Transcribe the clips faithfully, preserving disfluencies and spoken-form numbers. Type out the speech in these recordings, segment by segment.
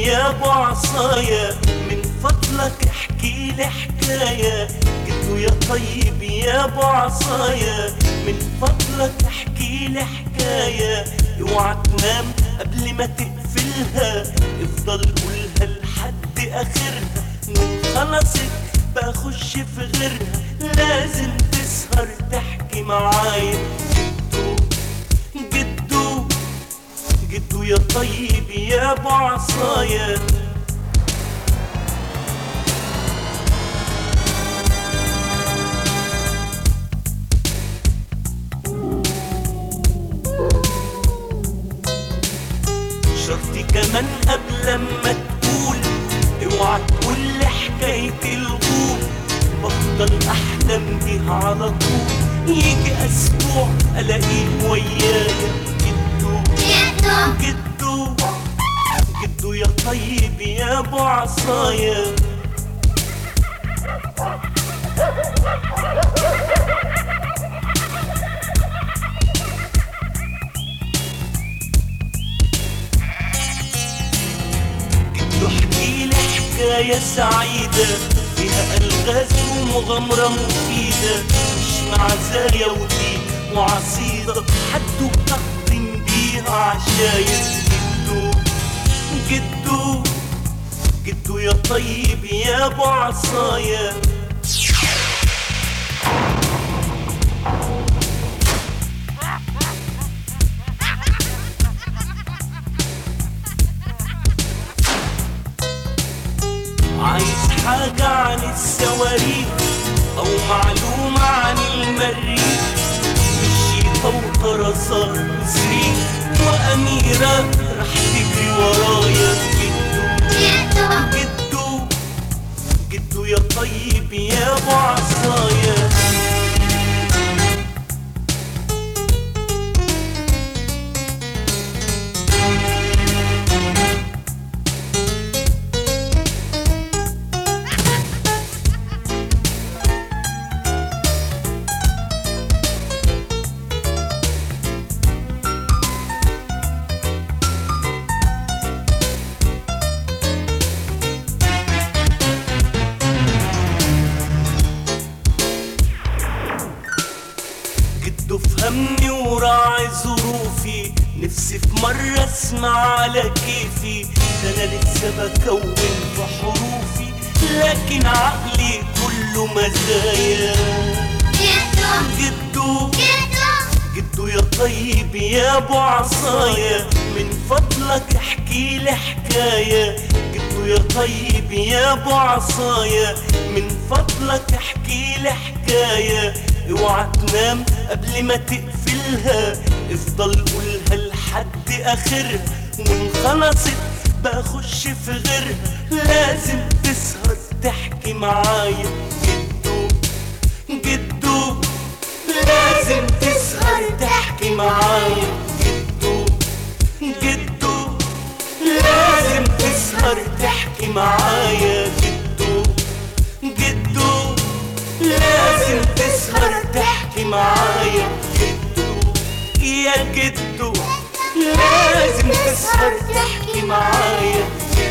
يا ابو عصايا من فضلك احكي لي حكاية. جدو يا طيب يا ابو عصايا من فضلك احكي لي حكاية. اوعى تنام قبل ما تقفلها، افضل قولها لحد اخرها. وان خلصت بخش في غيرها، لازم تسهر تحكي معايا. جدو جدو جدو يا طيب يا ابو عصايا. شرطي كمان قبل ما تقول، اوعى تقول لي حكاية الغول. بفضل احلم بيها على طول، يجي اسبوع الاقيه ويايا. جدو جدو جدو يا طيب يا ابو عصايا. جدو احكي لي حكاية سعيدة فيها ألغاز ومغامرة مفيدة، مش معزايا ودين وعصيدة حد بتقدم بيها عشايا. جدو جدو جدو يا طيب يا ابو عصايا. عايز حاجة عن الصواريخ أو معلومة عن المريخ، الشيطة وطرزات وصريخ وأميرة رح تجري ورايا. جدو جدو جدو يا طيب يا ابو عصايا. جدو فهمني وراعي ظروفي، نفسي في مرة اسمع على كيفي. ده انا لسه بكون في حروفي، لكن عقلي كله مزايا. جدو جدو يا طيب يا ابو عصايا من فضلك احكي لي حكاية. جدو يا طيب يا ابو عصايا من فضلك احكي لي حكاية. اوعى تنام قبل ما تقفلها، افضل قولها لحد اخرها. وان خلصت بخش في غيرها، لازم تسهر تحكي معايا. جدو جدو لازم تسهر تحكي معايا. جدو جدو لازم تسهر تحكي معايا. جدو جدو لازم تسهر تحكي معايا. جدو يا جدو لازم تسهر تحكي معايا.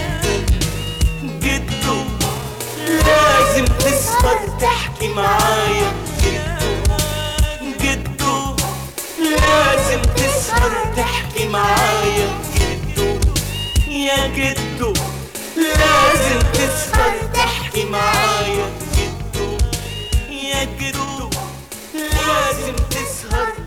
جدو لازم تسهر تحكي معايا. جدو لازم تسهر تحكي معايا. جدو يا جدو لازم تسهر تحكي معايا. جدو يا جدو لازم تسهر